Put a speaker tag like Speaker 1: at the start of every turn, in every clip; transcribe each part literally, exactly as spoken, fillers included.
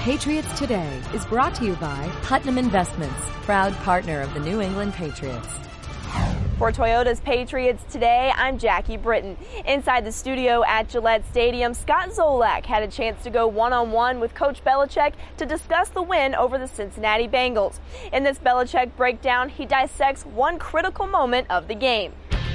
Speaker 1: Patriots Today is brought to you by Putnam Investments, proud partner of the New England Patriots.
Speaker 2: For Toyota's Patriots Today, I'm Jackie Britton. Inside the studio at Gillette Stadium, Scott Zolak had a chance to go one-on-one with Coach Belichick to discuss the win over the Cincinnati Bengals. In this Belichick breakdown, he dissects one critical moment of the game.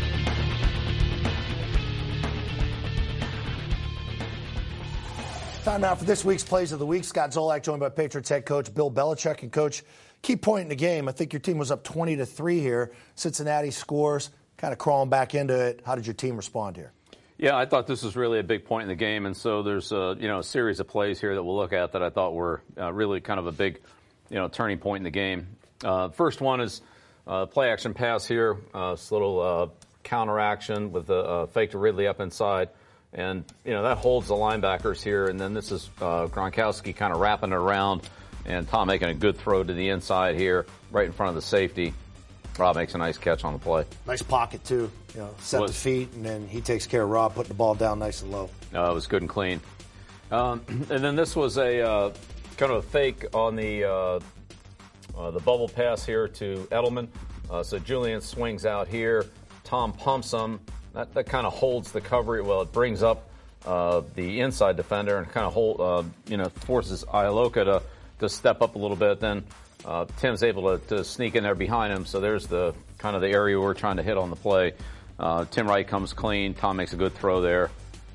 Speaker 3: Time now for this week's Plays of the Week. Scott Zolak joined by Patriots head coach Bill Belichick. And Coach, key point in the game, I think your team was up twenty to three here. Cincinnati scores, kind of crawling back into it. How did your team respond here?
Speaker 4: Yeah, I thought this was really a big point in the game, and so there's a, you know, a series of plays here that we'll look at that I thought were uh, really kind of a big, you know, turning point in the game. Uh, first one is uh, play action pass here, uh, this little uh, counter action with the uh, fake to Ridley up inside. And, you know, that holds the linebackers here. And then this is uh, Gronkowski kind of wrapping it around. And Tom making a good throw to the inside here, right in front of the safety. Rob makes a nice catch on the play.
Speaker 3: Nice pocket, too. You know, set
Speaker 4: was,
Speaker 3: the feet, and then he takes care of Rob, putting the ball down nice and low.
Speaker 4: Uh, it was good and clean. Um, and then this was a uh, kind of a fake on the uh, uh, the bubble pass here to Edelman. Uh, so Julian swings out here. Tom pumps him. That, that kind of holds the coverage. Well, it brings up uh, the inside defender and kind of hold, uh, you know, forces Ialoka to, to step up a little bit. Then uh, Tim's able to, to sneak in there behind him. So there's the kind of the area we're trying to hit on the play. Uh, Tim Wright comes clean. Tom makes a good throw there.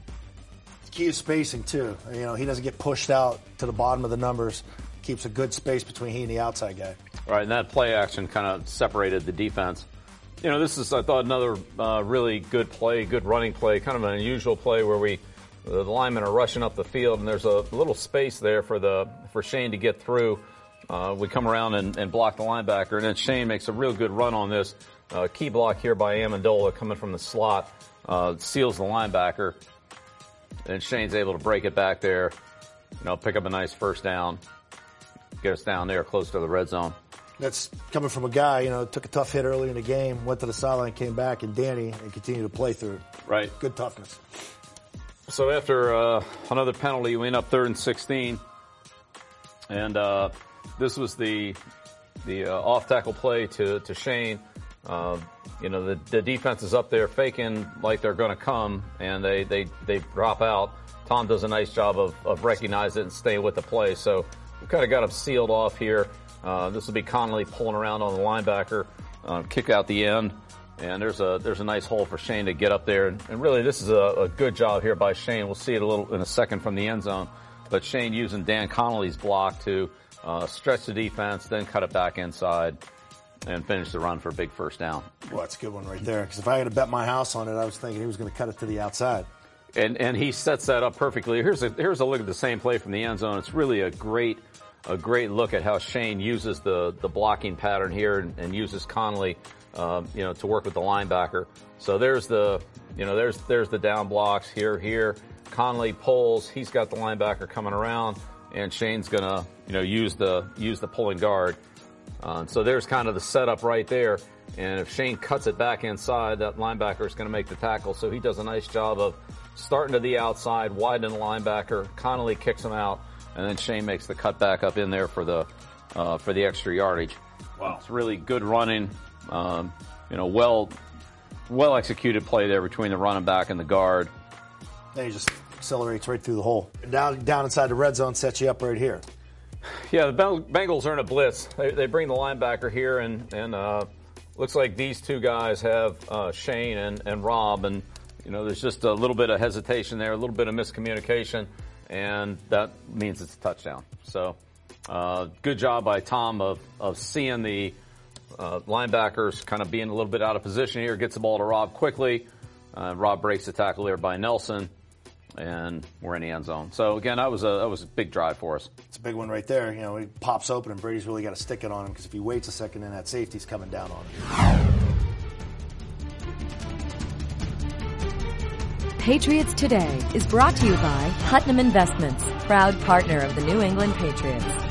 Speaker 3: Key is spacing, too. You know, he doesn't get pushed out to the bottom of the numbers. Keeps a good space between he and the outside guy.
Speaker 4: Right, and that play action kind of separated the defense. You know, this is, I thought, another uh, really good play, good running play, kind of an unusual play where we, the linemen are rushing up the field, and there's a little space there for the for Shane to get through. Uh, we come around and, and block the linebacker, and then Shane makes a real good run on this. Uh, key block here by Amendola coming from the slot, uh, seals the linebacker, and Shane's able to break it back there, you know, pick up a nice first down, get us down there close to the red zone.
Speaker 3: That's coming from a guy, you know, took a tough hit early in the game, went to the sideline, came back, and Danny, and continued to play through.
Speaker 4: Right.
Speaker 3: Good toughness.
Speaker 4: So after uh, another penalty, we end up third and sixteen. And uh, this was the the uh, off-tackle play to, to Shane. Uh, you know, the, the defense is up there faking like they're going to come, and they, they, they drop out. Tom does a nice job of, of recognizing it and staying with the play. So we kind of got him sealed off here. Uh, this will be Connolly pulling around on the linebacker, uh, kick out the end, and there's a there's a nice hole for Shane to get up there. And, and really, this is a, a good job here by Shane. We'll see it a little in a second from the end zone, but Shane using Dan Connolly's block to uh, stretch the defense, then cut it back inside, and finish the run for a big first down.
Speaker 3: Well, that's a good one right there. Because if I had to bet my house on it, I was thinking he was going to cut it to the outside.
Speaker 4: And and he sets that up perfectly. Here's a here's a look at the same play from the end zone. It's really a great. A great look at how Shane uses the, the blocking pattern here and, and uses Connolly, um, you know, to work with the linebacker. So there's the, you know, there's there's the down blocks here, here. Connolly pulls. He's got the linebacker coming around, and Shane's gonna, you know, use the use the pulling guard. Uh, so there's kind of the setup right there. And if Shane cuts it back inside, that linebacker is going to make the tackle. So he does a nice job of starting to the outside, widening the linebacker. Connolly kicks him out. And then Shane makes the cut back up in there for the uh, for the extra yardage. Wow, it's really good running. Um, you know, well well executed play there between the running back and the guard.
Speaker 3: Then he just accelerates right through the hole. Down down inside the red zone, sets you up right here.
Speaker 4: Yeah, the Bengals are in a blitz. They, they bring the linebacker here, and and uh, looks like these two guys have uh, Shane and and Rob, and you know, there's just a little bit of hesitation there, a little bit of miscommunication. And that means it's a touchdown. So, uh, good job by Tom of, of seeing the uh, linebackers kind of being a little bit out of position here. Gets the ball to Rob quickly. Uh, Rob breaks the tackle there by Nelson, and we're in the end zone. So again, that was a that was a big drive for us.
Speaker 3: It's a big one right there. You know, he pops open, and Brady's really got to stick it on him because if he waits a second, then that safety's coming down on him.
Speaker 1: Patriots Today is brought to you by Putnam Investments, proud partner of the New England Patriots.